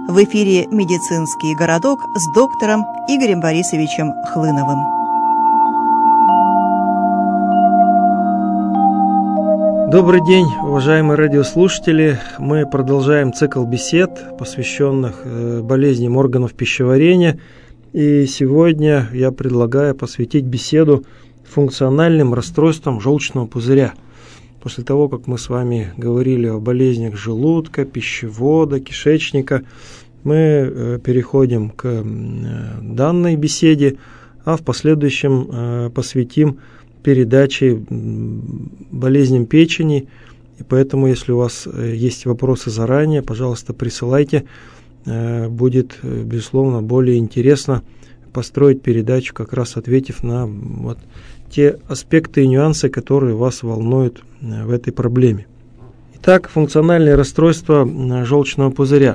В эфире «Медицинский городок» с доктором Игорем Борисовичем Хлыновым. Добрый день, уважаемые радиослушатели. Мы продолжаем цикл бесед, посвященных болезням органов пищеварения. И сегодня я предлагаю посвятить беседу функциональным расстройствам желчного пузыря. После того, как мы с вами говорили о болезнях желудка, пищевода, кишечника, мы переходим к данной беседе, а в последующем посвятим передаче болезням печени. И поэтому, если у вас есть вопросы заранее, пожалуйста, присылайте. Будет, безусловно, более интересно построить передачу, как раз ответив на те аспекты и нюансы, которые вас волнуют в этой проблеме. Итак, функциональные расстройства желчного пузыря.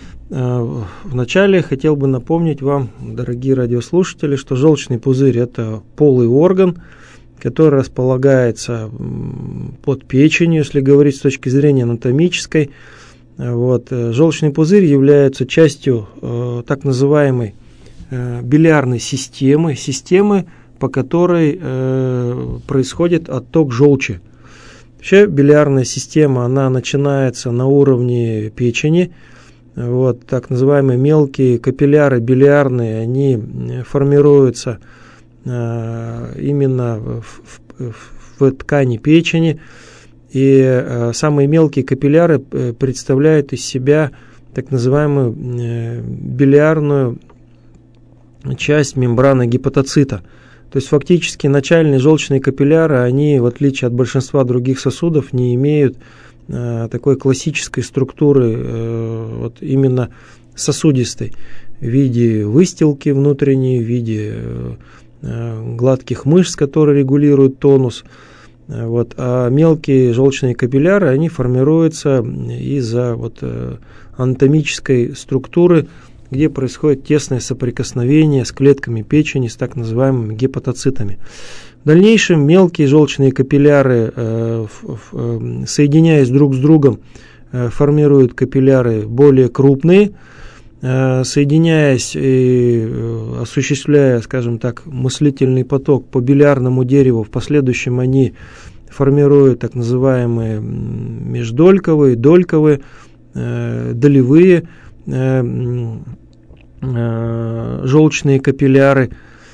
Вначале хотел бы напомнить вам, дорогие радиослушатели, что желчный пузырь – это полый орган, который располагается под печенью, если говорить с точки зрения анатомической. Желчный пузырь является частью так называемой билиарной системы, по которой происходит отток желчи. Вообще билиарная система, она начинается на уровне печени. Так называемые мелкие капилляры билиарные, они формируются именно в ткани печени. И самые мелкие капилляры представляют из себя так называемую билиарную часть мембраны гепатоцита. То есть фактически начальные желчные капилляры, они, в отличие от большинства других сосудов, не имеют такой классической структуры, именно сосудистой, в виде выстилки внутренней, в виде гладких мышц, которые регулируют тонус. А мелкие желчные капилляры, они формируются из-за анатомической структуры, где происходит тесное соприкосновение с клетками печени, с так называемыми гепатоцитами. В дальнейшем мелкие желчные капилляры, соединяясь друг с другом, формируют капилляры более крупные, соединяясь и осуществляя, скажем так, мыслительный поток по билиарному дереву, в последующем они формируют так называемые междольковые, дольковые, долевые желчные капилляры,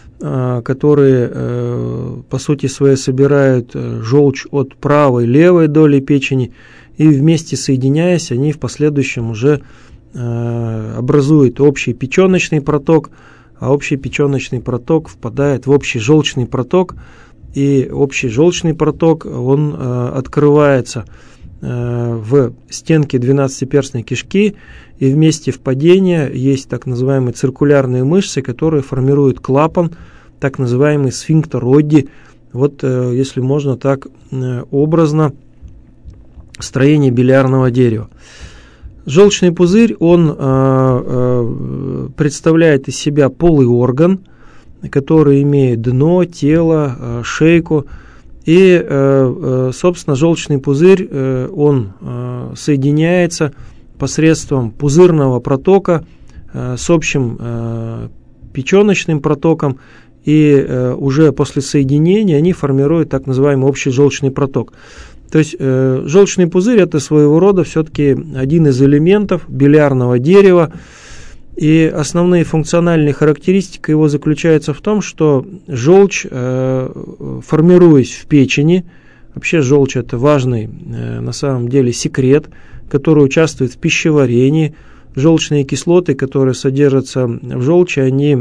которые по сути своей собирают желчь от правой и левой доли печени, и вместе соединяясь, они в последующем уже образуют общий печеночный проток, а общий печеночный проток впадает в общий желчный проток, и общий желчный проток, он открывается в стенке двенадцатиперстной кишки, и в месте впадения есть так называемые циркулярные мышцы, которые формируют клапан, так называемый сфинктер Одди. Если можно так образно, строение билиарного дерева. Желчный пузырь, он представляет из себя полый орган, который имеет дно, тело, шейку. И, собственно, желчный пузырь, он соединяется посредством пузырного протока с общим печеночным протоком, и уже после соединения они формируют так называемый общий желчный проток. То есть желчный пузырь – это своего рода все-таки один из элементов билиарного дерева, и основные функциональные характеристики его заключаются в том, что желчь, формируясь в печени, вообще желчь – это важный на самом деле секрет, который участвует в пищеварении. Желчные кислоты, которые содержатся в желчи, они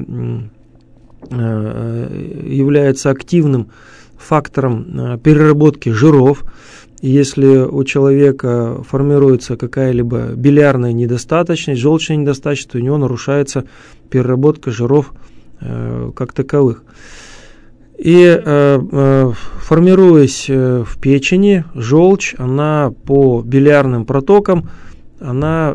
являются активным фактором переработки жиров. И если у человека формируется какая-либо билиарная недостаточность, желчная недостаточность, то у него нарушается переработка жиров как таковых. И формируясь в печени, желчь, она по билиарным протокам, она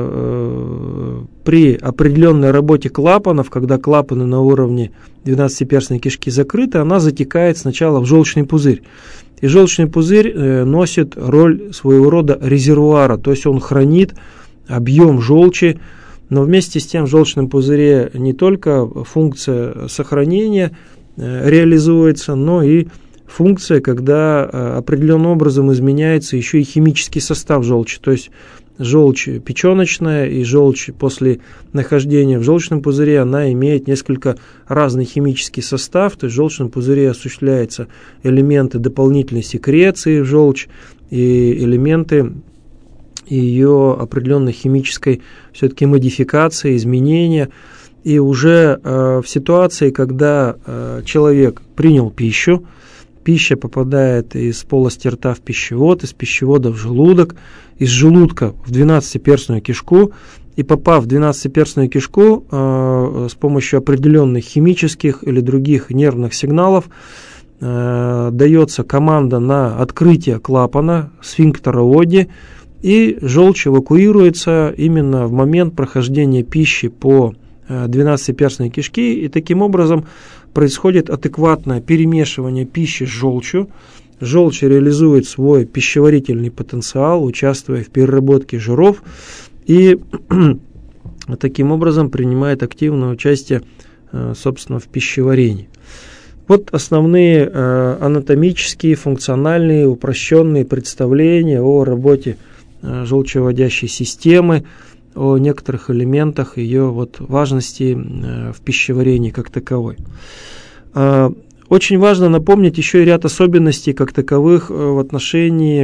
при определенной работе клапанов, когда клапаны на уровне двенадцатиперстной кишки закрыты, она затекает сначала в желчный пузырь. И желчный пузырь носит роль своего рода резервуара, то есть он хранит объем желчи, Но вместе с тем в желчном пузыре не только функция сохранения реализуется, но и функция, когда определенным образом изменяется еще и химический состав желчи. То есть желчь печеночная и желчь после нахождения в желчном пузыре, она имеет несколько разный химический состав. То есть в желчном пузыре осуществляются элементы дополнительной секреции в желчь и элементы ее определенной химической все-таки модификации, изменения. И уже в ситуации, когда человек принял пищу, пища попадает из полости рта в пищевод, из пищевода в желудок, из желудка в двенадцатиперстную кишку, и попав в двенадцатиперстную кишку с помощью определенных химических или других нервных сигналов дается команда на открытие клапана сфинктера Одди, и желчь эвакуируется именно в момент прохождения пищи по двенадцатиперстной кишке, и таким образом происходит адекватное перемешивание пищи с желчью. Желчь реализует свой пищеварительный потенциал, участвуя в переработке жиров, и таким образом принимает активное участие, собственно, в пищеварении. Вот основные анатомические, функциональные, упрощенные представления о работе желчевыводящей системы, о некоторых элементах ее важности в пищеварении как таковой. Очень важно напомнить еще и ряд особенностей как таковых в отношении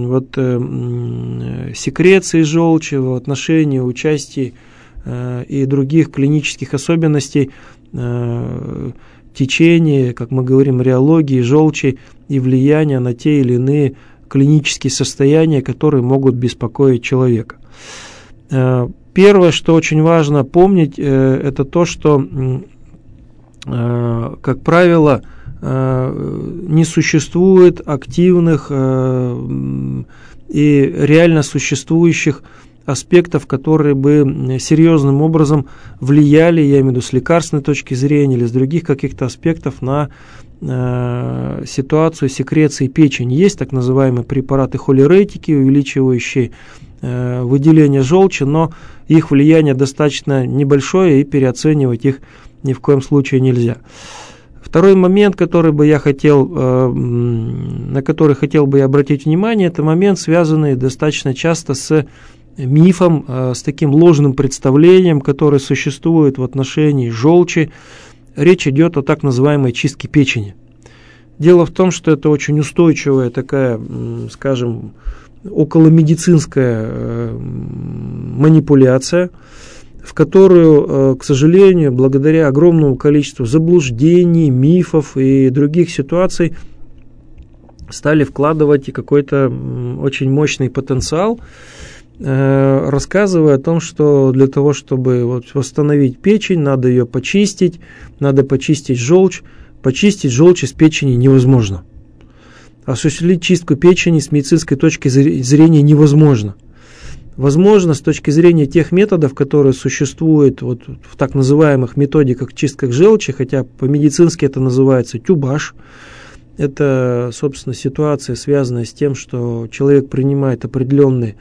секреции желчи, в отношении участия и других клинических особенностей течения, как мы говорим, реологии желчи и влияния на те или иные клинические состояния, которые могут беспокоить человека. Первое, что очень важно помнить, это то, что, как правило, не существует активных и реально существующих аспектов, которые бы серьезным образом влияли, я имею в виду с лекарственной точки зрения или с других каких-то аспектов, на ситуацию секреции печени. Есть так называемые препараты холеретики, увеличивающие выделение желчи, но их влияние достаточно небольшое, и переоценивать их ни в коем случае нельзя. Второй момент, на который хотел бы я обратить внимание, это момент, связанный достаточно часто с мифом, с таким ложным представлением, которое существует в отношении желчи. Речь идет о так называемой чистке печени. Дело в том, что это очень устойчивая такая, скажем, околомедицинская манипуляция, в которую, к сожалению, благодаря огромному количеству заблуждений, мифов и других ситуаций стали вкладывать какой-то очень мощный потенциал, рассказывая о том, что для того, чтобы восстановить печень, надо ее почистить, надо почистить желчь. Почистить желчь из печени невозможно. Осуществить чистку печени с медицинской точки зрения невозможно. Возможно, с точки зрения тех методов, которые существуют в так называемых методиках чистках желчи, хотя по-медицински это называется тюбаж. Это, собственно, ситуация, связанная с тем, что человек принимает определенные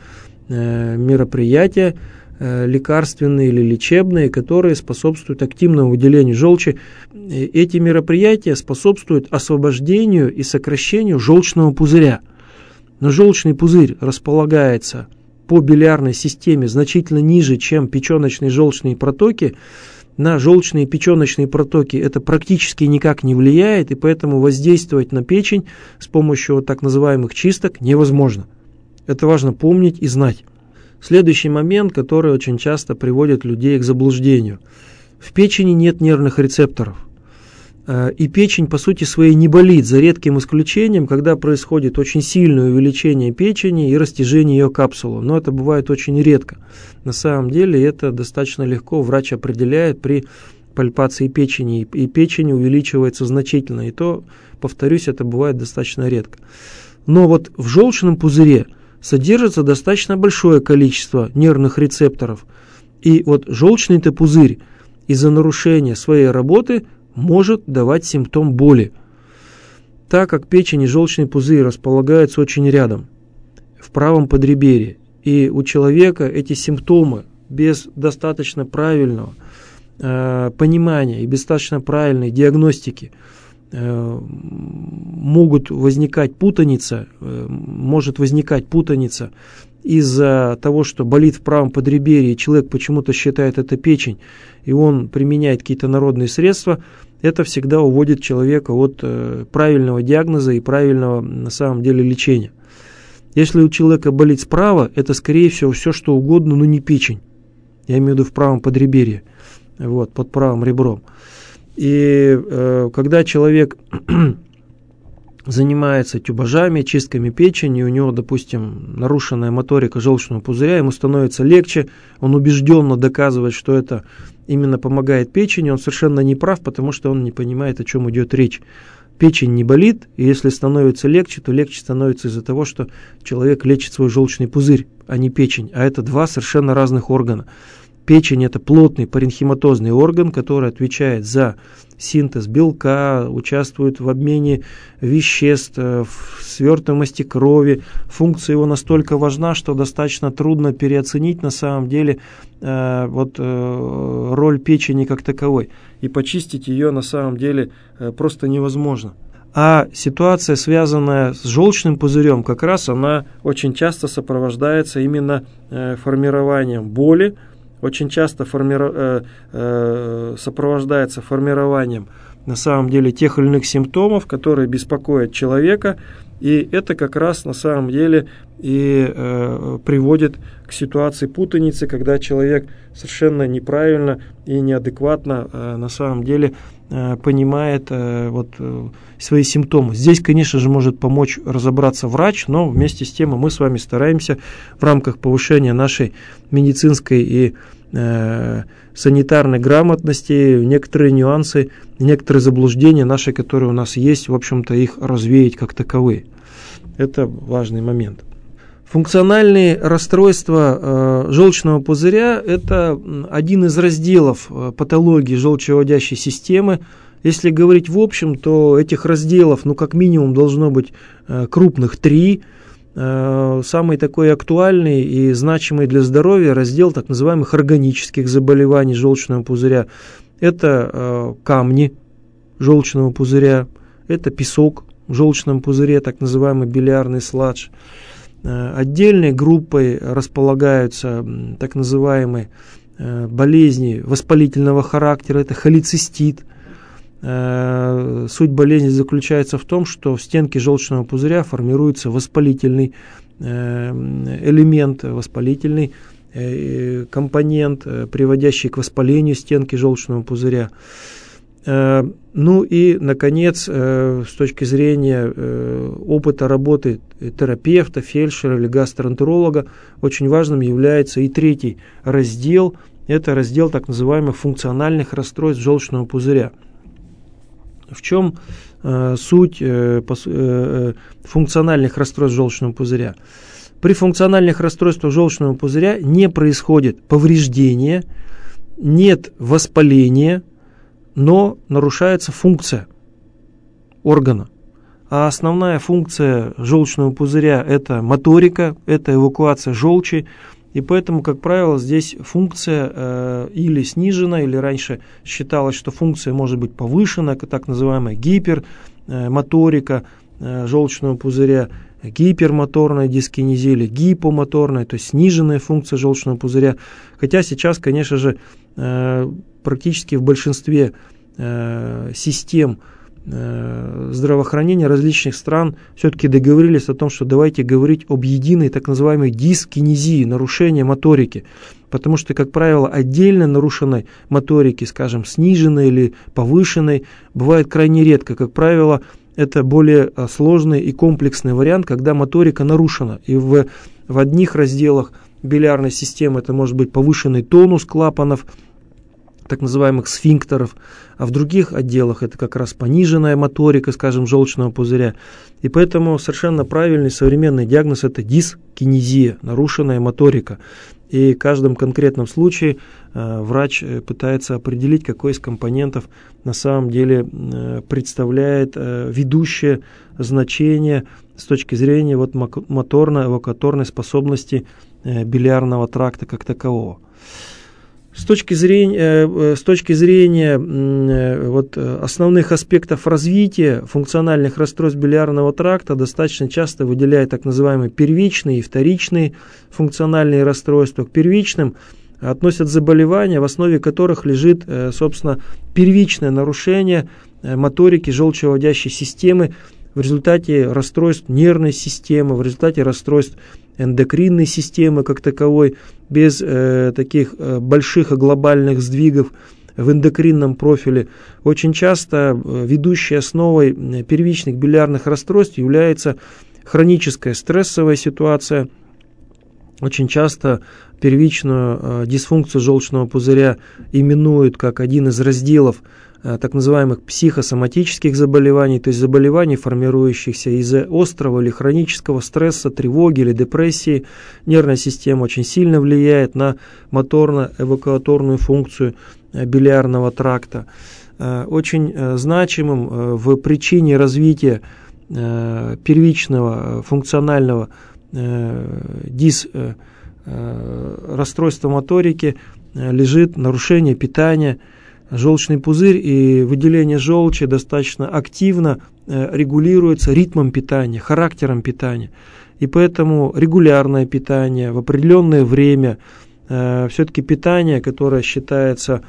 мероприятия, лекарственные или лечебные, которые способствуют активному выделению желчи. Эти мероприятия способствуют освобождению и сокращению желчного пузыря. Но желчный пузырь располагается по билиарной системе значительно ниже, чем печеночные желчные протоки. На желчные и печеночные протоки это практически никак не влияет, и поэтому воздействовать на печень с помощью так называемых чисток невозможно. Это важно помнить и знать. Следующий момент, который очень часто приводит людей к заблуждению. В печени нет нервных рецепторов. И печень, по сути своей, не болит, за редким исключением, когда происходит очень сильное увеличение печени и растяжение ее капсулы. Но это бывает очень редко. На самом деле это достаточно легко врач определяет при пальпации печени, и печень увеличивается значительно. И то, повторюсь, это бывает достаточно редко. Но в желчном пузыре содержится достаточно большое количество нервных рецепторов. И желчный-то пузырь из-за нарушения своей работы может давать симптом боли. Так как печень и желчный пузырь располагаются очень рядом, в правом подреберье, и у человека эти симптомы без достаточно правильного понимания и без достаточно правильной диагностики может возникать путаница из-за того, что болит в правом подреберье, и человек почему-то считает это печень, и он применяет какие-то народные средства, это всегда уводит человека от правильного диагноза и правильного на самом деле лечения. Если у человека болит справа, это скорее всего все что угодно, но не печень. Я имею в виду в правом подреберье, под правым ребром. И когда человек занимается тюбажами, чистками печени, у него, допустим, нарушенная моторика желчного пузыря, ему становится легче, он убежденно доказывает, что это именно помогает печени, он совершенно не прав, потому что он не понимает, о чем идет речь. Печень не болит, и если становится легче, то легче становится из-за того, что человек лечит свой желчный пузырь, а не печень, а это два совершенно разных органа. Печень – это плотный паренхиматозный орган, который отвечает за синтез белка, участвует в обмене веществ, в свертываемости крови. Функция его настолько важна, что достаточно трудно переоценить на самом деле роль печени как таковой. И почистить ее на самом деле просто невозможно. А ситуация, связанная с желчным пузырем, как раз она очень часто сопровождается именно формированием боли, очень часто сопровождается формированием на самом деле тех или иных симптомов, которые беспокоят человека, и это как раз на самом деле и приводит к ситуации путаницы, когда человек совершенно неправильно и неадекватно на самом деле понимает свои симптомы. Здесь, конечно же, может помочь разобраться врач, но вместе с тем мы с вами стараемся в рамках повышения нашей медицинской и санитарной грамотности некоторые нюансы, некоторые заблуждения наши, которые у нас есть, в общем-то, их развеять как таковые. Это важный момент. Функциональные расстройства желчного пузыря – это один из разделов патологии желчевыводящей системы. Если говорить в общем, то этих разделов, как минимум, должно быть крупных 3. Самый такой актуальный и значимый для здоровья раздел так называемых органических заболеваний желчного пузыря. Это камни желчного пузыря, это песок в желчном пузыре, так называемый билиарный сладж. Отдельной группой располагаются так называемые болезни воспалительного характера, это холецистит. Суть болезни заключается в том, что в стенке желчного пузыря формируется воспалительный элемент, воспалительный компонент, приводящий к воспалению стенки желчного пузыря. И, наконец, с точки зрения опыта работы терапевта, фельдшера или гастроэнтеролога, очень важным является и третий раздел. Это раздел так называемых функциональных расстройств желчного пузыря. В чем суть функциональных расстройств желчного пузыря? При функциональных расстройствах желчного пузыря не происходит повреждения, нет воспаления, но нарушается функция органа. А основная функция желчного пузыря – это моторика, это эвакуация желчи. И поэтому, как правило, здесь функция или снижена, или раньше считалось, что функция может быть повышена, так называемая гипермоторика желчного пузыря, гипермоторная дискинезия или гипомоторная, то есть сниженная функция желчного пузыря. Хотя сейчас, конечно же, практически в большинстве систем здравоохранения различных стран все-таки договорились о том, что давайте говорить об единой так называемой дискинезии, нарушении моторики. Потому что, как правило, отдельно нарушенной моторики, скажем, сниженной или повышенной, бывает крайне редко. Как правило, это более сложный и комплексный вариант, когда моторика нарушена. И в одних разделах билиарной системы это может быть повышенный тонус клапанов, так называемых сфинктеров, а в других отделах это как раз пониженная моторика, скажем, желчного пузыря. И поэтому совершенно правильный современный диагноз – это дискинезия, нарушенная моторика. И в каждом конкретном случае врач пытается определить, какой из компонентов на самом деле представляет ведущее значение с точки зрения моторно-эвакуаторной способности билиарного тракта как такового. С точки зрения основных аспектов развития функциональных расстройств билиарного тракта достаточно часто выделяют так называемые первичные и вторичные функциональные расстройства. К первичным относят заболевания, в основе которых лежит, собственно, первичное нарушение моторики желчевыводящей системы в результате расстройств нервной системы, в результате расстройств эндокринной системы как таковой, без таких больших и глобальных сдвигов в эндокринном профиле. Очень часто ведущей основой первичных билиарных расстройств является хроническая стрессовая ситуация. Очень часто первичную дисфункцию желчного пузыря именуют как один из разделов так называемых психосоматических заболеваний, то есть заболеваний, формирующихся из-за острого или хронического стресса, тревоги или депрессии. Нервная система очень сильно влияет на моторно-эвакуаторную функцию билиарного тракта. Очень значимым в причине развития первичного функционального расстройства моторики лежит нарушение питания. Желчный пузырь и выделение желчи достаточно активно регулируется ритмом питания, характером питания. И поэтому регулярное питание в определенное время, все-таки питание, которое считается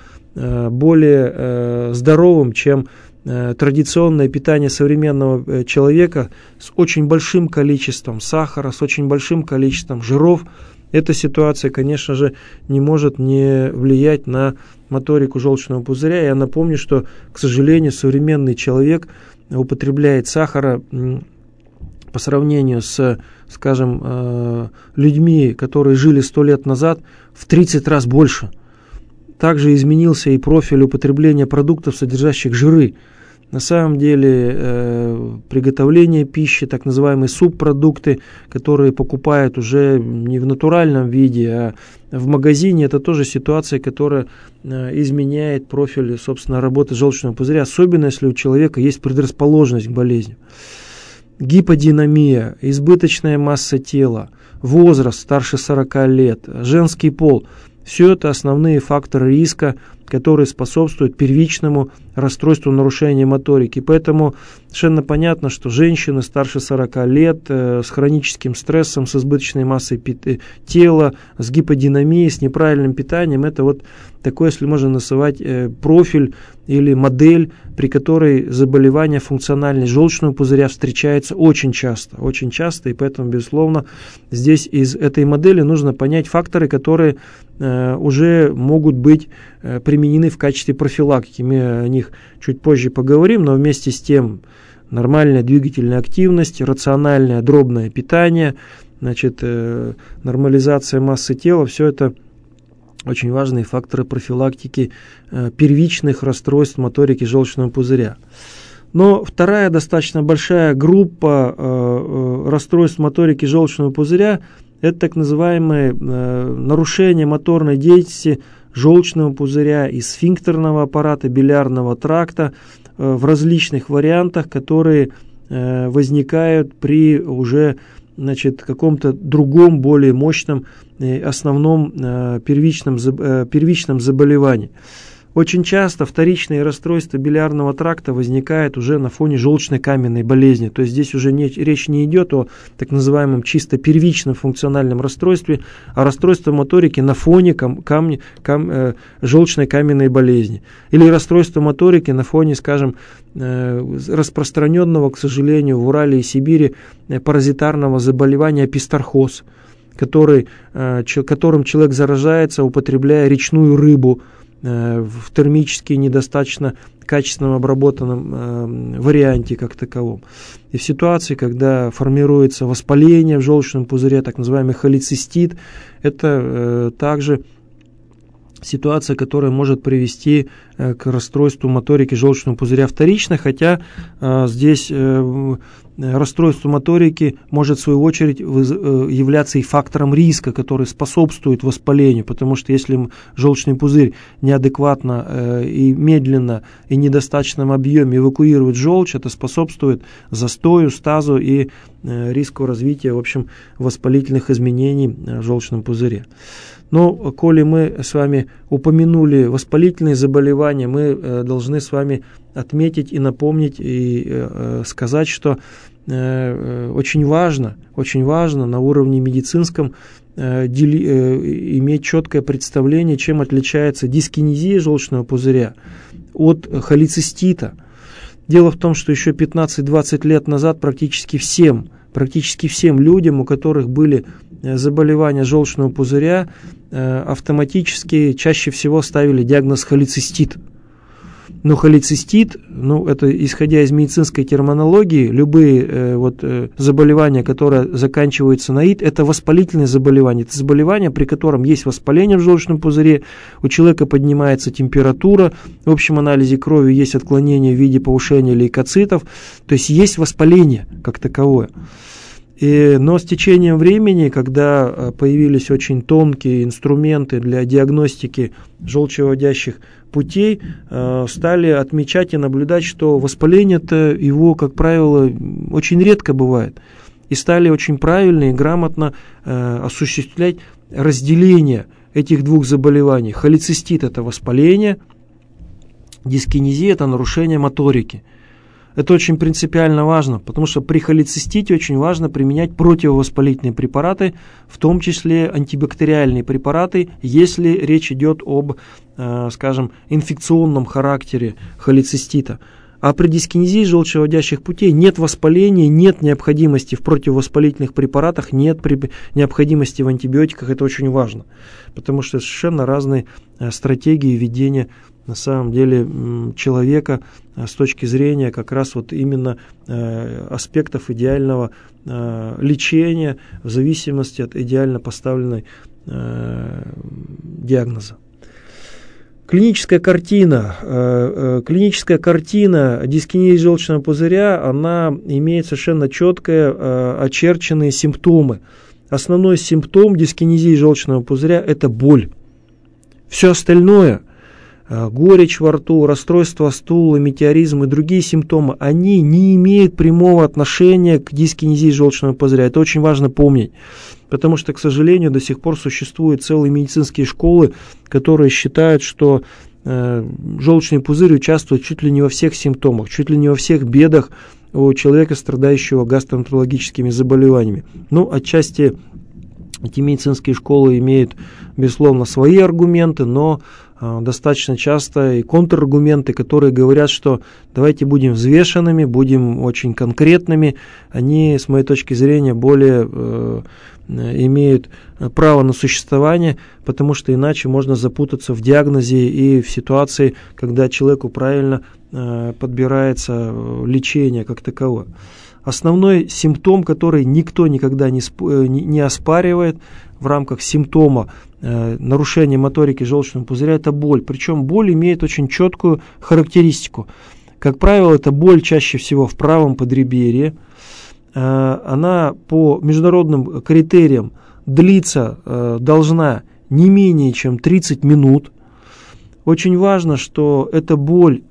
более здоровым, чем традиционное питание современного человека, с очень большим количеством сахара, с очень большим количеством жиров, эта ситуация, конечно же, не может не влиять на моторику желчного пузыря. Я напомню, что, к сожалению, современный человек употребляет сахара по сравнению с, скажем, людьми, которые жили 100 лет назад, в 30 раз больше. Также изменился и профиль употребления продуктов, содержащих жиры. На самом деле приготовление пищи, так называемые субпродукты, которые покупают уже не в натуральном виде, а в магазине, это тоже ситуация, которая изменяет профиль, собственно, работы желчного пузыря, особенно если у человека есть предрасположенность к болезни. Гиподинамия, избыточная масса тела, возраст старше 40 лет, женский пол – все это основные факторы риска, которые способствуют первичному расстройству нарушения моторики. Поэтому совершенно понятно, что женщины старше 40 лет с хроническим стрессом, с избыточной массой тела, с гиподинамией, с неправильным питанием, это вот такой, если можно называть, профиль или модель, при которой заболевания функциональные желчного пузыря встречаются очень часто, и поэтому, безусловно, здесь из этой модели нужно понять факторы, которые уже могут быть применены в качестве профилактики. Мы о них чуть позже поговорим, но вместе с тем нормальная двигательная активность, рациональное дробное питание, нормализация массы тела, все это очень важные факторы профилактики первичных расстройств моторики желчного пузыря. Но вторая достаточно большая группа расстройств моторики желчного пузыря – это так называемые нарушения моторной деятельности желчного пузыря и сфинктерного аппарата билиарного тракта в различных вариантах, которые возникают при уже каком-то другом, более мощном основном первичном заболевании. Очень часто вторичные расстройства билиарного тракта возникают уже на фоне желчно-каменной болезни. То есть здесь уже речь не идет о так называемом чисто первичном функциональном расстройстве, а расстройство моторики на фоне желчно-каменной болезни. Или расстройство моторики на фоне, скажем, распространенного, к сожалению, в Урале и Сибири паразитарного заболевания писторхоз, которым человек заражается, употребляя речную рыбу в термически недостаточно качественно обработанном варианте как таковом. И в ситуации, когда формируется воспаление в желчном пузыре, так называемый холецистит, это также ситуация, которая может привести к расстройству моторики желчного пузыря вторично, хотя здесь расстройство моторики может в свою очередь являться и фактором риска, который способствует воспалению, потому что если желчный пузырь неадекватно и медленно и в недостаточном объеме эвакуирует желчь, это способствует застою, стазу и риску развития, в общем, воспалительных изменений в желчном пузыре. Но, коли мы с вами упомянули воспалительные заболевания, мы должны с вами отметить и напомнить, и сказать, что очень важно на уровне медицинском иметь четкое представление, чем отличается дискинезия желчного пузыря от холецистита. Дело в том, что еще 15-20 лет назад практически всем людям, у которых были заболевания желчного пузыря, автоматически чаще всего ставили диагноз холецистит. Но холецистит, это исходя из медицинской терминологии, любые заболевания, которые заканчиваются на «ит», это воспалительные заболевания. Это заболевания, при котором есть воспаление в желчном пузыре, у человека поднимается температура, в общем анализе крови есть отклонение в виде повышения лейкоцитов, то есть воспаление как таковое. Но с течением времени, когда появились очень тонкие инструменты для диагностики желчевыводящих путей, стали отмечать и наблюдать, что воспаление-то его, как правило, очень редко бывает. И стали очень правильно и грамотно осуществлять разделение этих двух заболеваний. Холецистит – это воспаление, дискинезия – это нарушение моторики. Это очень принципиально важно, потому что при холецистите очень важно применять противовоспалительные препараты, в том числе антибактериальные препараты, если речь идет об, инфекционном характере холецистита. А при дискинезии желчевыводящих путей нет воспаления, нет необходимости в противовоспалительных препаратах, нет необходимости в антибиотиках. Это очень важно, потому что совершенно разные стратегии ведения на самом деле человека с точки зрения как раз именно аспектов идеального лечения в зависимости от идеально поставленной диагноза. Клиническая картина дискинезии желчного пузыря, она имеет совершенно четко очерченные симптомы. Основной симптом дискинезии желчного пузыря – это боль. Все остальное – горечь во рту, расстройство стула, метеоризм и другие симптомы, они не имеют прямого отношения к дискинезии желчного пузыря. Это очень важно помнить, потому что, к сожалению, до сих пор существуют целые медицинские школы, которые считают, что желчный пузырь участвует чуть ли не во всех симптомах, чуть ли не во всех бедах у человека, страдающего гастроэнтерологическими заболеваниями. Отчасти эти медицинские школы имеют, безусловно, свои аргументы, но достаточно часто и контраргументы, которые говорят, что давайте будем взвешенными, будем очень конкретными. Они, с моей точки зрения, более имеют право на существование, потому что иначе можно запутаться в диагнозе и в ситуации, когда человеку правильно подбирается лечение как таковое. Основной симптом, который никто никогда не оспаривает в рамках симптома нарушения моторики желчного пузыря, это боль. Причем боль имеет очень четкую характеристику. Как правило, это боль чаще всего в правом подреберье. Она по международным критериям длиться должна не менее чем 30 минут. Очень важно, что эта боль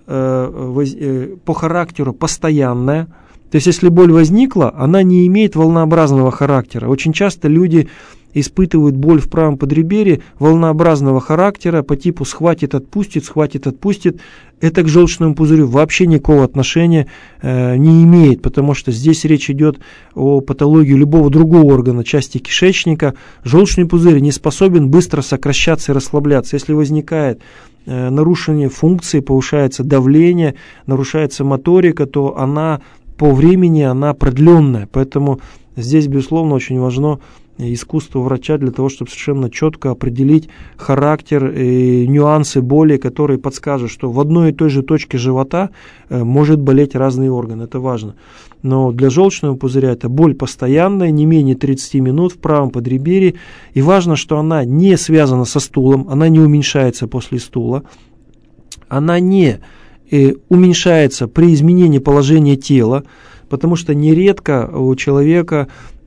по характеру постоянная. То есть, если боль возникла, она не имеет волнообразного характера. Очень часто люди испытывают боль в правом подреберье волнообразного характера по типу «схватит, отпустит, схватит, отпустит». Это к желчному пузырю вообще никакого отношения не имеет, потому что здесь речь идет о патологии любого другого органа, части кишечника. Желчный пузырь не способен быстро сокращаться и расслабляться. Если возникает нарушение функции, повышается давление, нарушается моторика, то она по времени она продленная. Поэтому здесь, безусловно, очень важно искусство врача для того, чтобы совершенно четко определить характер и нюансы боли, которые подскажут, что в одной и той же точке живота может болеть разный орган. Это важно. Но для желчного пузыря это боль постоянная, не менее 30 минут в правом подреберье. И важно, что она не связана со стулом, она не уменьшается после стула, она не уменьшается при изменении положения тела. потому что нередко у человека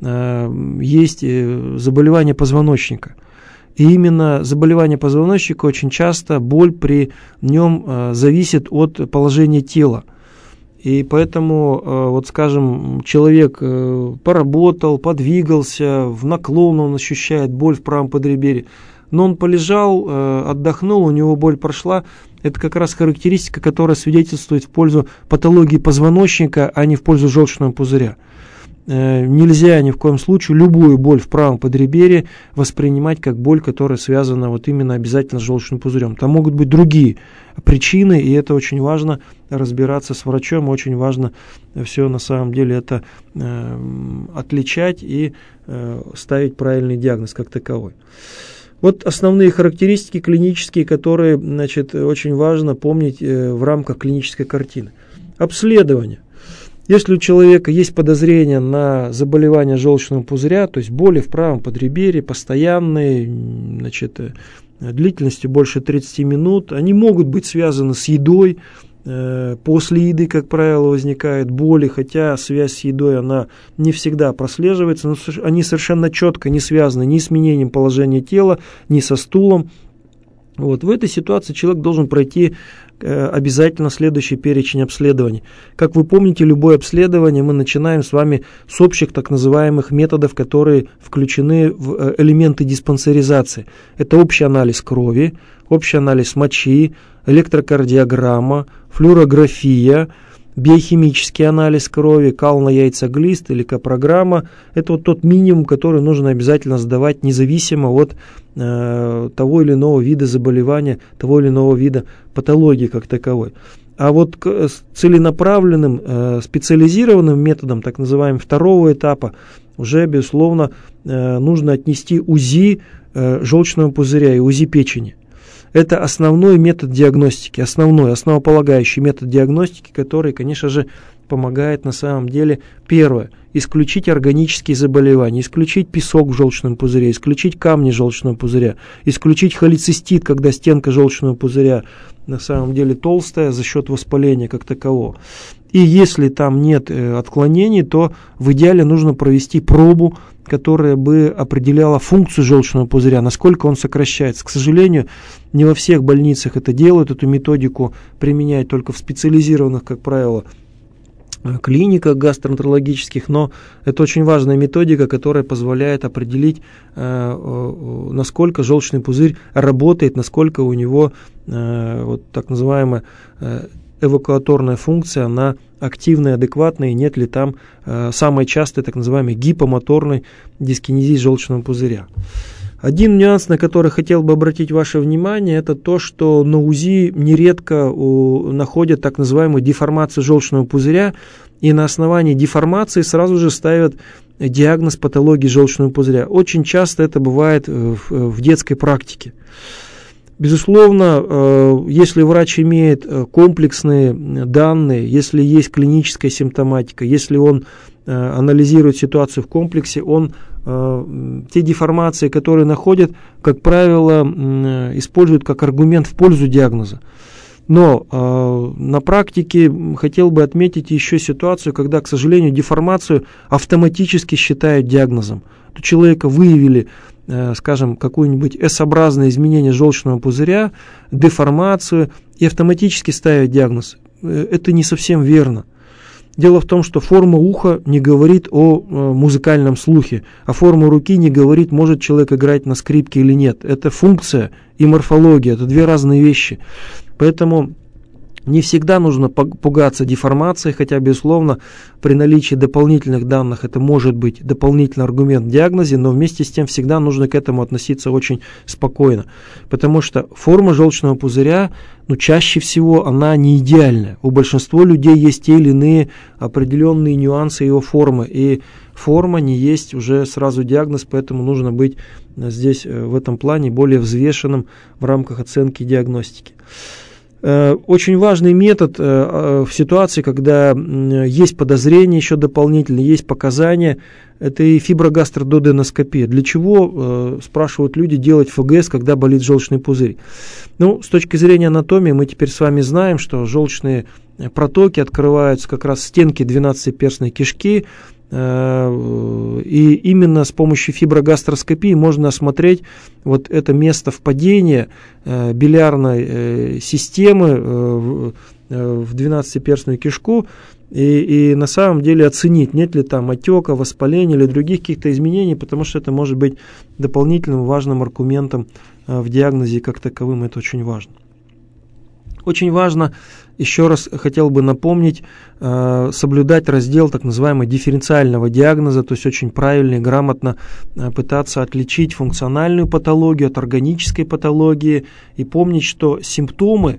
есть заболевание позвоночника. И именно заболевание позвоночника очень часто боль при нем зависит от положения тела. И поэтому, вот скажем, человек поработал, подвигался, в наклон он ощущает боль в правом подреберье, но он полежал, отдохнул, у него боль прошла. Это как раз характеристика, которая свидетельствует в пользу патологии позвоночника, а не в пользу желчного пузыря. Нельзя ни в коем случае любую боль в правом подреберье воспринимать как боль, которая связана вот именно обязательно с желчным пузырем. Там могут быть другие причины, и это очень важно разбираться с врачом, очень важно все на самом деле это отличать и ставить правильный диагноз как таковой. Вот основные характеристики клинические, которые, значит, очень важно помнить в рамках клинической картины. Обследование. Если у человека есть подозрение на заболевание желчного пузыря, то есть боли в правом подреберье, постоянные, значит, длительностью больше 30 минут, они могут быть связаны с едой. После еды, как правило, возникают боли, хотя связь с едой она не всегда прослеживается, но они совершенно четко не связаны ни с изменением положения тела, ни со стулом. Вот. В этой ситуации человек должен пройти обязательно следующий перечень обследований. Как вы помните, любое обследование мы начинаем с вами с общих так называемых методов, которые включены в элементы диспансеризации. Это общий анализ крови, общий анализ мочи, электрокардиограмма, флюорография, биохимический анализ крови, кал-на-яйцеглист или капрограмма. Это вот тот минимум, который нужно обязательно сдавать независимо от того или иного вида заболевания, того или иного вида патологии как таковой. А вот к целенаправленным, специализированным методам, так называемым второго этапа, уже, безусловно, нужно отнести УЗИ желчного пузыря и УЗИ печени. Это основной метод диагностики, основополагающий метод диагностики, который, конечно же, помогает на самом деле, первое, исключить органические заболевания, исключить песок в желчном пузыре, исключить камни желчного пузыря, исключить холецистит, когда стенка желчного пузыря на самом деле толстая за счет воспаления как такового. И если там нет отклонений, то в идеале нужно провести пробу, которая бы определяла функцию желчного пузыря, насколько он сокращается. К сожалению, не во всех больницах это делают, эту методику применяют только в специализированных, как правило, клиниках гастроэнтерологических, но это очень важная методика, которая позволяет определить, насколько желчный пузырь работает, насколько у него вот так называемая эвакуаторная функция, она активная, адекватная, и нет ли там самой частой так называемой гипомоторной дискинезии желчного пузыря. Один нюанс, на который хотел бы обратить ваше внимание, это то, что на УЗИ нередко находят так называемую деформацию желчного пузыря, и на основании деформации сразу же ставят диагноз патологии желчного пузыря. Очень часто это бывает в детской практике. Безусловно, если врач имеет комплексные данные, если есть клиническая симптоматика, если он анализирует ситуацию в комплексе, он те деформации, которые находят, как правило, используют как аргумент в пользу диагноза. Но на практике хотел бы отметить еще ситуацию, когда, к сожалению, деформацию автоматически считают диагнозом. У человека выявили, скажем, какое-нибудь S-образное изменение желчного пузыря, деформацию, и автоматически ставят диагноз. Это не совсем верно. Дело в том, что форма уха не говорит о музыкальном слухе, а форма руки не говорит, может человек играть на скрипке или нет. Это функция и морфология, это две разные вещи. Поэтому не всегда нужно пугаться деформации, хотя, безусловно, при наличии дополнительных данных это может быть дополнительный аргумент в диагнозе, но вместе с тем всегда нужно к этому относиться очень спокойно, потому что форма желчного пузыря, чаще всего она не идеальная. У большинства людей есть те или иные определенные нюансы его формы, и форма не есть уже сразу диагноз, поэтому нужно быть здесь в этом плане более взвешенным в рамках оценки диагностики. Очень важный метод в ситуации, когда есть подозрения еще дополнительные, есть показания, это и фиброгастрододеноскопия. Для чего, спрашивают люди, делать ФГС, когда болит желчный пузырь? С точки зрения анатомии мы теперь с вами знаем, что желчные протоки открываются как раз стенки 12-перстной кишки, и именно с помощью фиброгастроскопии можно осмотреть вот это место впадения билиарной системы в 12-перстную кишку и на самом деле оценить, нет ли там отека, воспаления или других каких-то изменений, потому что это может быть дополнительным важным аргументом в диагнозе как таковым, это очень важно. Очень важно, еще раз хотел бы напомнить, соблюдать раздел так называемого дифференциального диагноза, то есть очень правильно и грамотно пытаться отличить функциональную патологию от органической патологии и помнить, что симптомы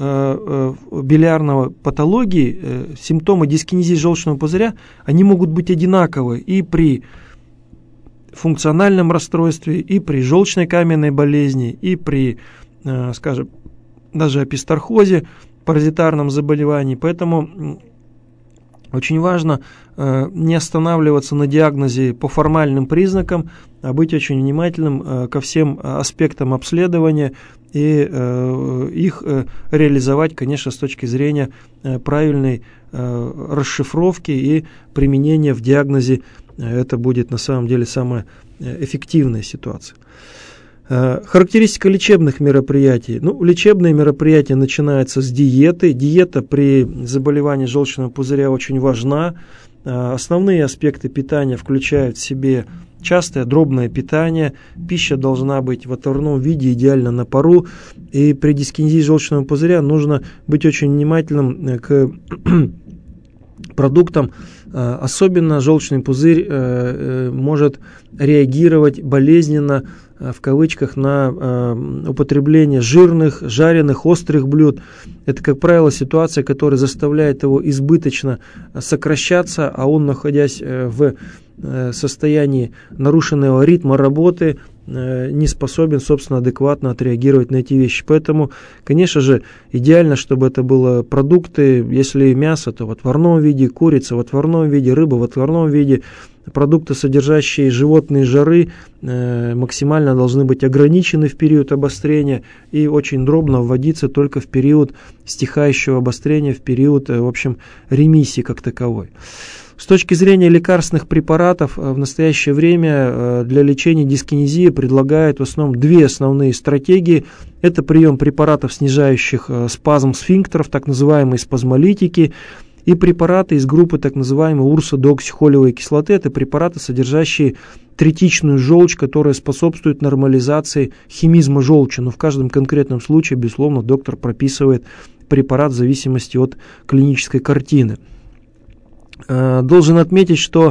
билиарной патологии, симптомы дискинезии желчного пузыря, они могут быть одинаковы и при функциональном расстройстве, и при желчной каменной болезни, и при, скажем, даже апистархозе, паразитарном заболевании. Поэтому очень важно не останавливаться на диагнозе по формальным признакам, а быть очень внимательным ко всем аспектам обследования и их реализовать, конечно, с точки зрения правильной расшифровки и применения в диагнозе. Это будет на самом деле самая эффективная ситуация. Характеристика лечебных мероприятий. Лечебные мероприятия начинаются с диеты. Диета при заболевании желчного пузыря очень важна. Основные аспекты питания включают в себе частое дробное питание. Пища должна быть в отварном виде, идеально на пару. И при дискинезии желчного пузыря нужно быть очень внимательным к продуктам. Особенно желчный пузырь может реагировать болезненно, в кавычках, на употребление жирных, жареных, острых блюд. Это, как правило, ситуация, которая заставляет его избыточно сокращаться, а он, находясь в состоянии нарушенного ритма работы, не способен, собственно, адекватно отреагировать на эти вещи. Поэтому, конечно же, идеально, чтобы это было продукты, если мясо, то в отварном виде, курица в отварном виде, рыба в отварном виде. Продукты, содержащие животные жиры, максимально должны быть ограничены в период обострения и очень дробно вводиться только в период стихающего обострения, в период, в общем, ремиссии как таковой. С точки зрения лекарственных препаратов, в настоящее время для лечения дискинезии предлагают в основном две основные стратегии. Это прием препаратов, снижающих спазм сфинктеров, так называемые спазмолитики, и препараты из группы так называемой урсодеоксихолевой кислоты. Это препараты, содержащие третичную желчь, которая способствует нормализации химизма желчи. Но в каждом конкретном случае, безусловно, доктор прописывает препарат в зависимости от клинической картины. Должен отметить, что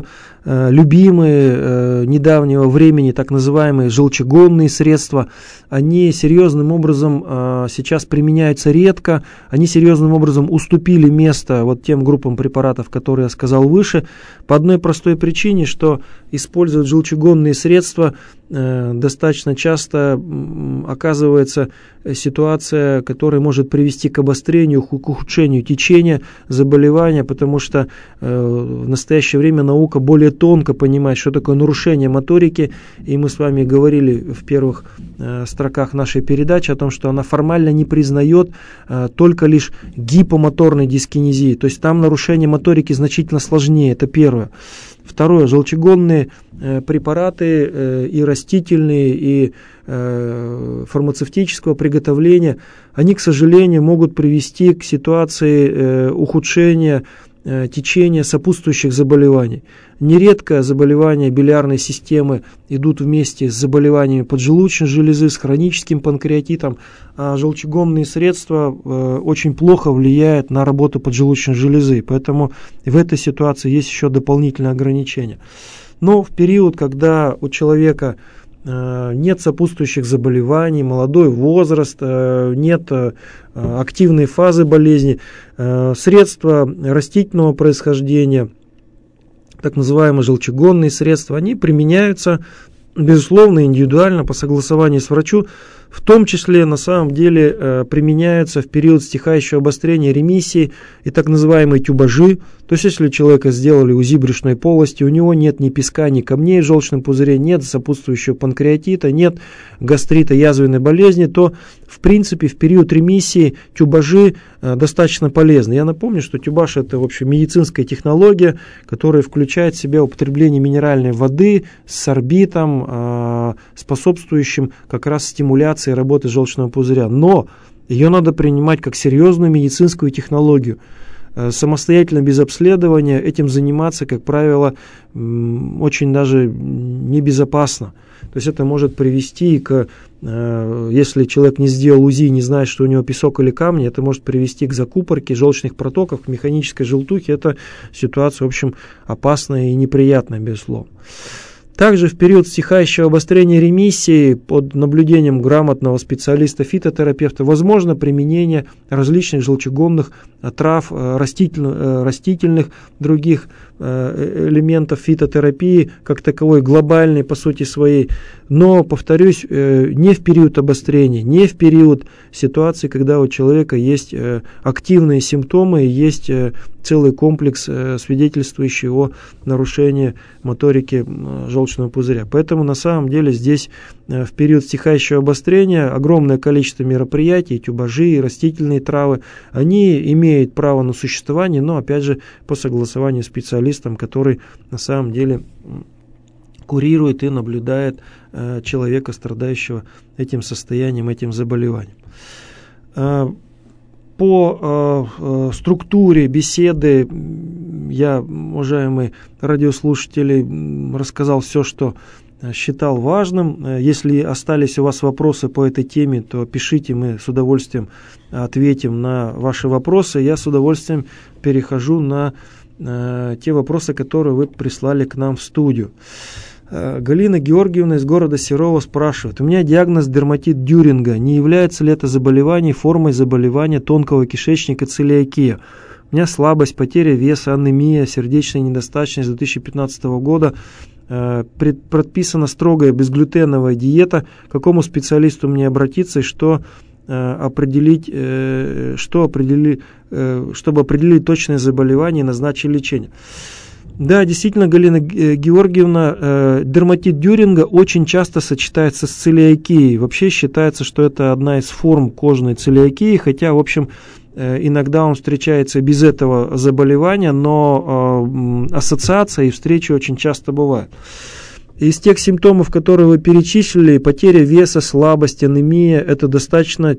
любимые недавнего времени так называемые желчегонные средства, они серьезным образом сейчас применяются редко, они серьезным образом уступили место вот тем группам препаратов, которые я сказал выше, по одной простой причине, что использовать желчегонные средства достаточно часто оказывается ситуация, которая может привести к обострению, к ухудшению течения заболевания, потому что в настоящее время наука более тонко понимает, что такое нарушение моторики, и мы с вами говорили в первых строках нашей передачи о том, что она формально не признает только лишь гипомоторной дискинезии, то есть там нарушение моторики значительно сложнее, это первое. Второе, желчегонные препараты и растительные, и фармацевтического приготовления, они, к сожалению, могут привести к ситуации ухудшения течения сопутствующих заболеваний. Нередко заболевания билиарной системы идут вместе с заболеваниями поджелудочной железы, с хроническим панкреатитом, а желчегонные средства очень плохо влияют на работу поджелудочной железы, поэтому в этой ситуации есть еще дополнительные ограничения. Но в период, когда у человека нет сопутствующих заболеваний, молодой возраст, нет активной фазы болезни, средства растительного происхождения, так называемые желчегонные средства, они применяются, безусловно, индивидуально по согласованию с В том числе, на самом деле, применяются в период стихающего обострения ремиссии и так называемые тюбажи. То есть, если у человека сделали УЗИ брюшной полости, у него нет ни песка, ни камней в желчном пузыре, нет сопутствующего панкреатита, нет гастрита, язвенной болезни, то, в принципе, в период ремиссии тюбажи достаточно полезны. Я напомню, что тюбаж – это, в общем, медицинская технология, которая включает в себя употребление минеральной воды с сорбитом, способствующим как раз стимуляции работы желчного пузыря. Но ее надо принимать как серьезную медицинскую технологию. Самостоятельно, без обследования, этим заниматься, как правило, очень даже небезопасно. То есть это может привести к, если человек не сделал УЗИ и не знает, что у него песок или камни, это может привести к закупорке желчных протоков, к механической желтухе. Это ситуация, в общем, опасная и неприятная, безусловно. Также в период стихающего обострения ремиссии под наблюдением грамотного специалиста-фитотерапевта возможно применение различных желчегонных трав, растительных других элементов фитотерапии, как таковой глобальной по сути своей. Но, повторюсь, не в период обострения, не в период ситуации, когда у человека есть активные симптомы, есть целый комплекс, свидетельствующий о нарушении моторики желчного пузыря. Поэтому на самом деле здесь в период стихающего обострения огромное количество мероприятий, тюбажи, растительные травы, они имеют право на существование, но опять же по согласованию с специалистом, который на самом деле курирует и наблюдает человека, страдающего этим состоянием, этим заболеванием. По структуре беседы я, уважаемые радиослушатели, рассказал все, что считал важным. Если остались у вас вопросы по этой теме, то пишите, мы с удовольствием ответим на ваши вопросы. Я с удовольствием перехожу на те вопросы, которые вы прислали к нам в студию. Галина Георгиевна из города Серова спрашивает: у меня диагноз дерматит Дюринга. Не является ли это заболевание формой заболевания тонкого кишечника целиакия? У меня слабость, потеря веса, анемия, сердечная недостаточность. С 2015 года предписана строгая безглютеновая диета. К какому специалисту мне обратиться и чтобы определить точное заболевание и назначить лечение? Да, действительно, Галина Георгиевна, дерматит Дюринга очень часто сочетается с целиакией. Вообще считается, что это одна из форм кожной целиакии, хотя, в общем, иногда он встречается без этого заболевания, но ассоциация и встречи очень часто бывают. Из тех симптомов, которые вы перечислили, потеря веса, слабость, анемия, это достаточно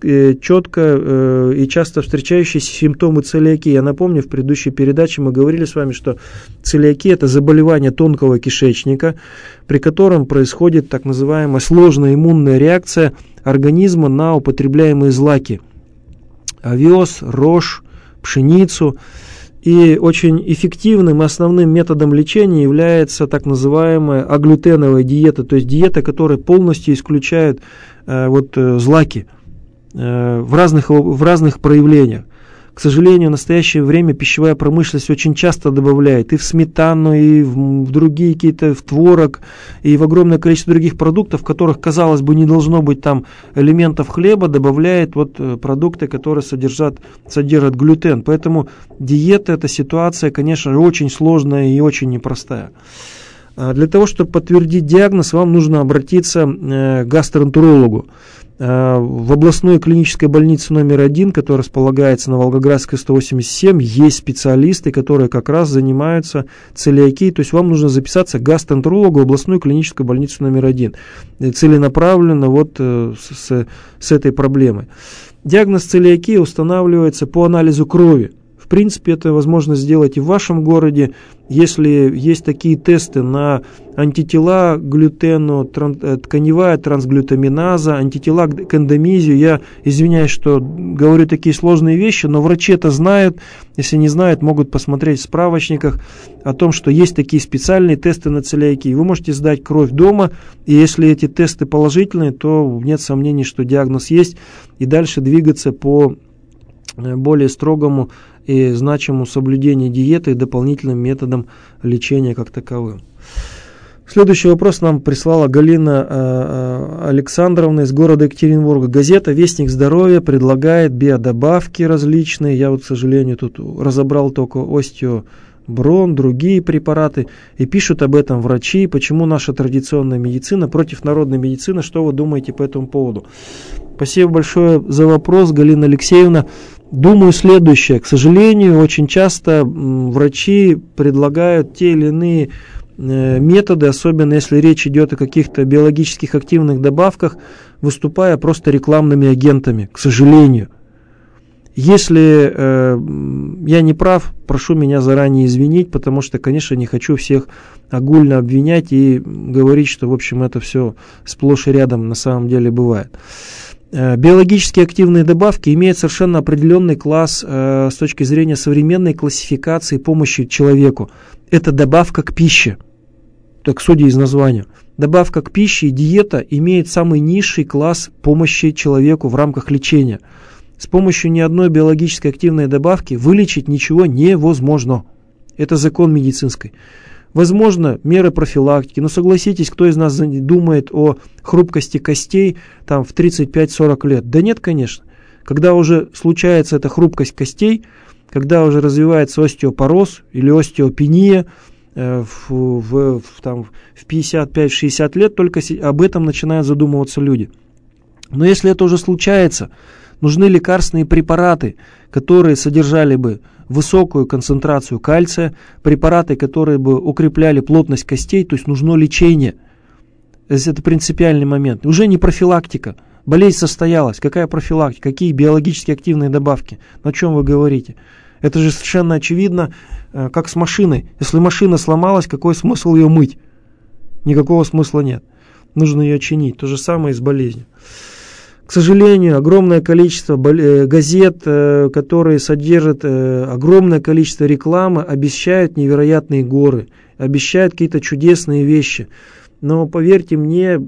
четко и часто встречающиеся симптомы целиакии. Я напомню, в предыдущей передаче мы говорили с вами, что целиакия – это заболевание тонкого кишечника, при котором происходит так называемая сложная иммунная реакция организма на употребляемые злаки – овес, рожь, пшеницу. И очень эффективным и основным методом лечения является так называемая аглютеновая диета, то есть диета, которая полностью исключает злаки в разных проявлениях. К сожалению, в настоящее время пищевая промышленность очень часто добавляет и в сметану, и в другие какие-то, в творог, и в огромное количество других продуктов, в которых, казалось бы, не должно быть там элементов хлеба, добавляет продукты, которые содержат глютен. Поэтому диета – это ситуация, конечно, очень сложная и очень непростая. Для того, чтобы подтвердить диагноз, вам нужно обратиться к гастроэнтерологу. В областной клинической больнице номер 1, которая располагается на Волгоградской 187, есть специалисты, которые как раз занимаются целиакией. То есть вам нужно записаться к гастроэнтерологу в областную клиническую больницу номер 1 целенаправленно с этой проблемой. Диагноз целиакии устанавливается по анализу крови. В принципе, это возможно сделать и в вашем городе, если есть такие тесты на антитела к глютену, тканевая трансглютаминаза, антитела к эндомизию. Я извиняюсь, что говорю такие сложные вещи, но врачи это знают. Если не знают, могут посмотреть в справочниках о том, что есть такие специальные тесты на целиакию. Вы можете сдать кровь дома, и если эти тесты положительные, то нет сомнений, что диагноз есть, и дальше двигаться по более строгому и значимому соблюдению диеты и дополнительным методам лечения как таковым. Следующий вопрос нам прислала Галина Александровна из города Екатеринбурга. Газета «Вестник здоровья» предлагает биодобавки различные. Я вот, к сожалению, тут разобрал только остеоброн, другие препараты. И пишут об этом врачи. Почему наша традиционная медицина против народной медицины? Что вы думаете по этому поводу? Спасибо большое за вопрос, Галина Алексеевна. Думаю следующее. К сожалению, очень часто врачи предлагают те или иные методы, особенно если речь идет о каких-то биологических активных добавках, выступая просто рекламными агентами, к сожалению. Если я не прав, прошу меня заранее извинить, потому что, конечно, не хочу всех огульно обвинять и говорить, что, в общем, это все сплошь и рядом на самом деле бывает. Биологически активные добавки имеют совершенно определенный класс с точки зрения современной классификации помощи человеку. Это добавка к пище. Так, судя из названия. Добавка к пище и диета имеет самый низший класс помощи человеку в рамках лечения. С помощью ни одной биологически активной добавки вылечить ничего невозможно. Это закон медицинский. Возможно, меры профилактики, но согласитесь, кто из нас думает о хрупкости костей там, в 35-40 лет? Да нет, конечно. Когда уже случается эта хрупкость костей, когда уже развивается остеопороз или остеопения, в 55-60 лет только об этом начинают задумываться люди. Но если это уже случается, нужны лекарственные препараты, которые содержали бы высокую концентрацию кальция, препараты, которые бы укрепляли плотность костей, то есть нужно лечение. Это принципиальный момент. Уже не профилактика. Болезнь состоялась. Какая профилактика? Какие биологически активные добавки? На чем вы говорите? Это же совершенно очевидно, как с машиной. Если машина сломалась, какой смысл ее мыть? Никакого смысла нет. Нужно ее чинить. То же самое и с болезнью. К сожалению, огромное количество газет, которые содержат огромное количество рекламы, обещают невероятные горы, обещают какие-то чудесные вещи. Но поверьте мне,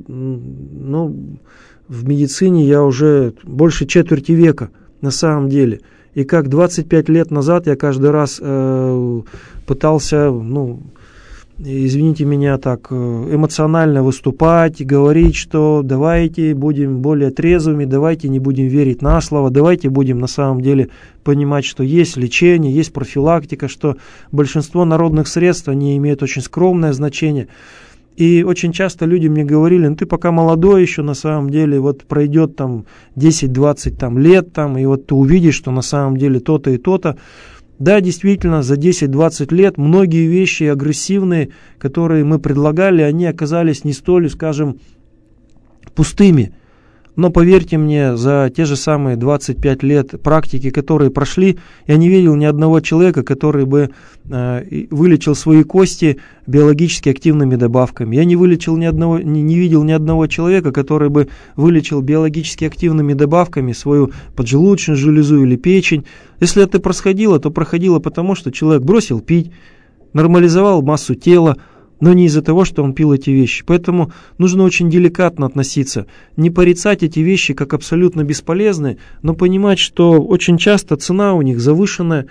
в медицине я уже больше четверти века на самом деле. И как 25 лет назад я каждый раз пытался, извините меня, так эмоционально выступать и говорить, что давайте будем более трезвыми, давайте не будем верить на слово, давайте будем на самом деле понимать, что есть лечение, есть профилактика, что большинство народных средств, они имеют очень скромное значение. И очень часто люди мне говорили, ты пока молодой еще, на самом деле, вот пройдет там 10-20 лет, и вот ты увидишь, что на самом деле то-то и то-то. Да, действительно, за 10-20 лет многие вещи агрессивные, которые мы предлагали, они оказались не столь, скажем, пустыми. Но поверьте мне, за те же самые 25 лет практики, которые прошли, я не видел ни одного человека, который бы вылечил свои кости биологически активными добавками. Я не видел ни одного человека, который бы вылечил биологически активными добавками свою поджелудочную железу или печень. Если это происходило, то проходило потому, что человек бросил пить, нормализовал массу тела, но не из-за того, что он пил эти вещи. Поэтому нужно очень деликатно относиться, не порицать эти вещи как абсолютно бесполезные, но понимать, что очень часто цена у них завышенная,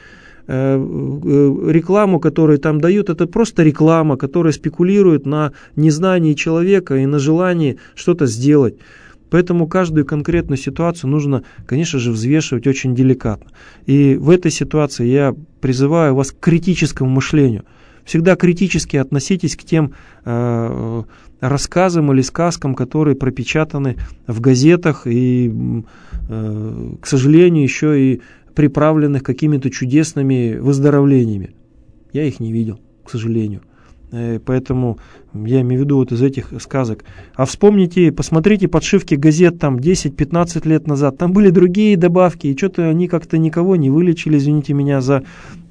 рекламу, которую там дают, это просто реклама, которая спекулирует на незнании человека и на желании что-то сделать. Поэтому каждую конкретную ситуацию нужно, конечно же, взвешивать очень деликатно. И в этой ситуации я призываю вас к критическому мышлению. Всегда критически относитесь к тем рассказам или сказкам, которые пропечатаны в газетах и, к сожалению, еще и приправленных какими-то чудесными выздоровлениями. Я их не видел, к сожалению. Поэтому я имею в виду вот из этих сказок. А вспомните, посмотрите подшивки газет там 10-15 лет назад. Там были другие добавки, и что-то они как-то никого не вылечили, извините меня за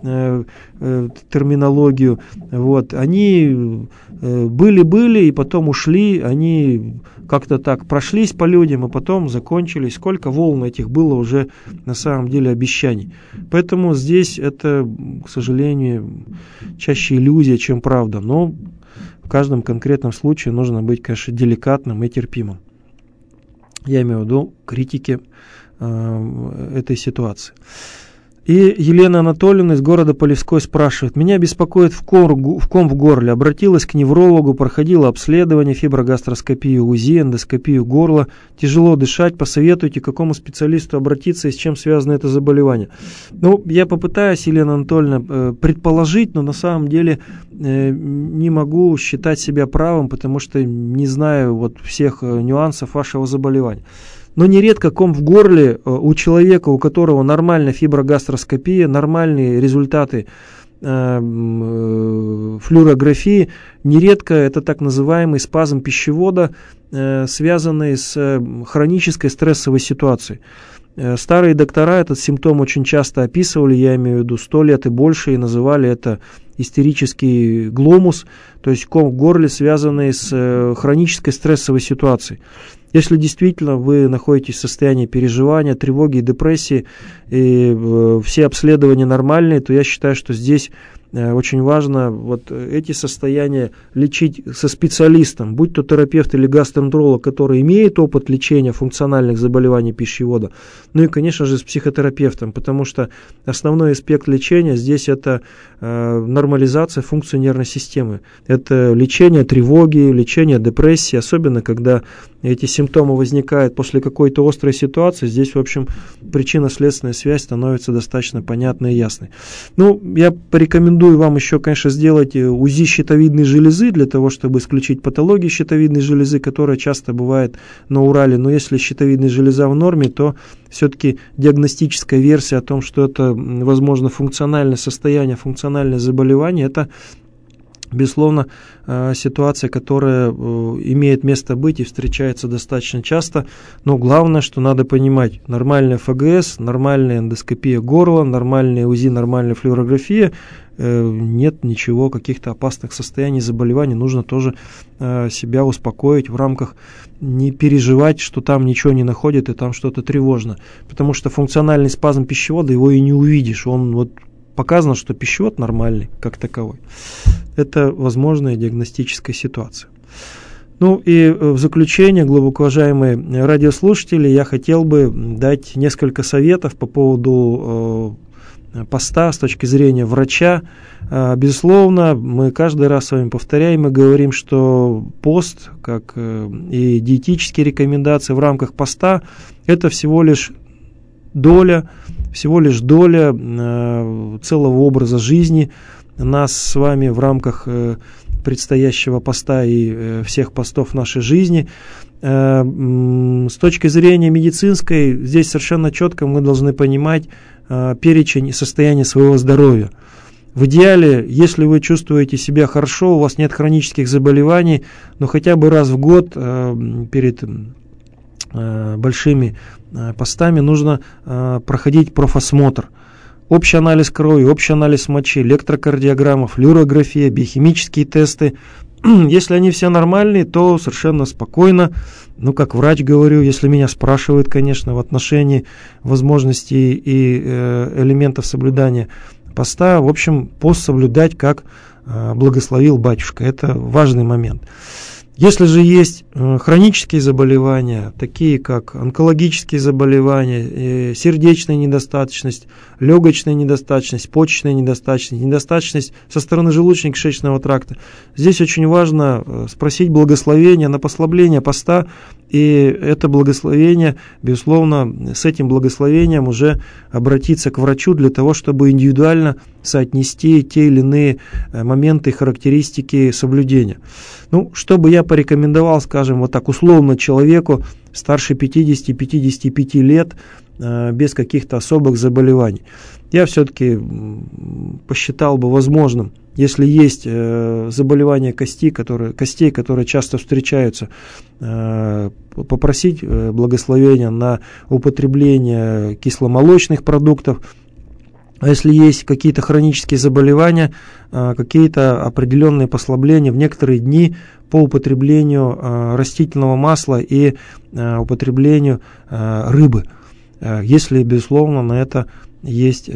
терминологию. Вот. Они были и потом ушли, они как-то так прошлись по людям, и потом закончились. Сколько волн этих было уже на самом деле обещаний. Поэтому здесь это, к сожалению, чаще иллюзия, чем правда. Но в каждом конкретном случае нужно быть, конечно, деликатным и терпимым. Я имею в виду критики этой ситуации. И Елена Анатольевна из города Полевской спрашивает: меня беспокоит ком в горле. Обратилась к неврологу, проходила обследование, фиброгастроскопию, УЗИ, эндоскопию горла. Тяжело дышать. Посоветуйте, к какому специалисту обратиться и с чем связано это заболевание. Ну, я попытаюсь, Елена Анатольевна, предположить, но на самом деле не могу считать себя правым, потому что не знаю вот всех нюансов вашего заболевания. Но нередко ком в горле у человека, у которого нормальная фиброгастроскопия, нормальные результаты флюорографии, нередко это так называемый спазм пищевода, связанный с хронической стрессовой ситуацией. Старые доктора этот симптом очень часто описывали, я имею в виду 100 лет и больше, и называли это истерический гломус, то есть ком в горле, связанный с хронической стрессовой ситуацией. Если действительно вы находитесь в состоянии переживания, тревоги и депрессии, и все обследования нормальные, то я считаю, что здесь очень важно вот эти состояния лечить со специалистом, будь то терапевт или гастроэнтеролог, который имеет опыт лечения функциональных заболеваний пищевода, ну и, конечно же, с психотерапевтом, потому что основной аспект лечения здесь это нормализация функции нервной системы. Это лечение тревоги, лечение депрессии, особенно когда эти симптомы возникают после какой-то острой ситуации. Здесь, в общем, причинно-следственная связь становится достаточно понятной и ясной. Ну, я порекомендую вам еще, конечно, сделать УЗИ щитовидной железы для того, чтобы исключить патологию щитовидной железы, которая часто бывает на Урале. Но если щитовидная железа в норме, то все-таки диагностическая версия о том, что это, возможно, функциональное состояние, функциональное заболевание, это, безусловно, ситуация, которая имеет место быть и встречается достаточно часто. Но главное, что надо понимать: нормальная ФГС, нормальная эндоскопия горла, нормальная УЗИ, нормальная флюорография, нет ничего, каких-то опасных состояний, заболеваний. Нужно тоже себя успокоить в рамках не переживать, что там ничего не находят и там что-то тревожно. Потому что функциональный спазм пищевода, его и не увидишь. Он вот показано, что пищевод нормальный, как таковой. Это возможная диагностическая ситуация. Ну и в заключение, глубоко уважаемые радиослушатели, я хотел бы дать несколько советов по поводу поста с точки зрения врача. Безусловно, мы каждый раз с вами повторяем и говорим, что пост, как и диетические рекомендации в рамках поста, это всего лишь доля целого образа жизни нас с вами в рамках предстоящего поста и всех постов нашей жизни. С точки зрения медицинской, здесь совершенно четко мы должны понимать перечень и состояние своего здоровья. В идеале, если вы чувствуете себя хорошо, у вас нет хронических заболеваний, но хотя бы раз в год перед большими постами нужно проходить профосмотр. Общий анализ крови, общий анализ мочи, электрокардиограмма, флюорография, биохимические тесты. Если они все нормальные, то совершенно спокойно, ну, как врач говорю, если меня спрашивают, конечно, в отношении возможностей и элементов соблюдания поста, в общем, пост соблюдать, как благословил батюшка. Это важный момент. Если же есть хронические заболевания, такие как онкологические заболевания, сердечная недостаточность, легочная недостаточность, почечная недостаточность, недостаточность со стороны желудочно-кишечного тракта, здесь очень важно спросить благословения на послабление поста, и это благословение, безусловно, с этим благословением уже обратиться к врачу для того, чтобы индивидуально соотнести те или иные моменты и характеристики соблюдения. Ну, что бы я порекомендовал, скажем, вот так условно человеку старше 50-55 лет, без каких-то особых заболеваний. Я все-таки посчитал бы возможным, если есть заболевания костей, которые часто встречаются, попросить благословения на употребление кисломолочных продуктов. А если есть какие-то хронические заболевания, какие-то определенные послабления в некоторые дни по употреблению растительного масла и употреблению рыбы, если, безусловно, на это есть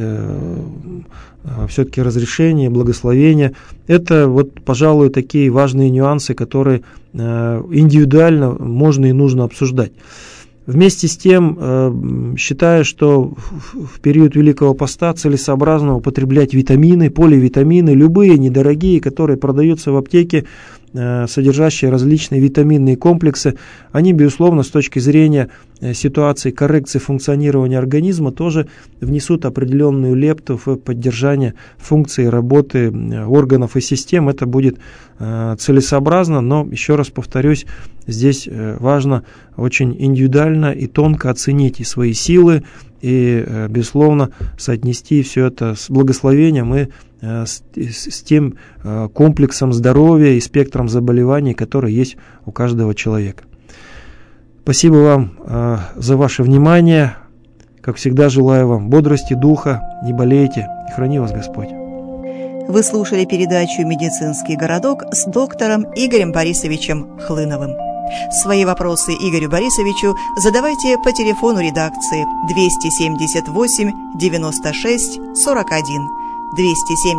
все-таки разрешение, благословение. Это вот, пожалуй, такие важные нюансы, которые индивидуально можно и нужно обсуждать. Вместе с тем, считаю, что в период Великого Поста целесообразно употреблять витамины, поливитамины, любые недорогие, которые продаются в аптеке, содержащие различные витаминные комплексы. Они, безусловно, с точки зрения ситуации коррекции функционирования организма тоже внесут определенную лепту в поддержание функции работы органов и систем. Это будет целесообразно, но, еще раз повторюсь, здесь важно очень индивидуально и тонко оценить и свои силы, и, безусловно, соотнести все это с благословением и с тем комплексом здоровья и спектром заболеваний, который есть у каждого человека. Спасибо вам за ваше внимание. Как всегда, желаю вам бодрости духа, не болейте, и храни вас Господь. Вы слушали передачу «Медицинский городок» с доктором Игорем Борисовичем Хлыновым. Свои вопросы Игорю Борисовичу задавайте по телефону редакции 278 96 41,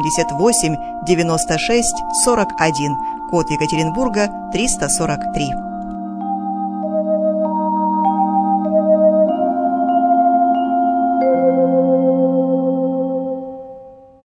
278 96 41, код Екатеринбурга 343.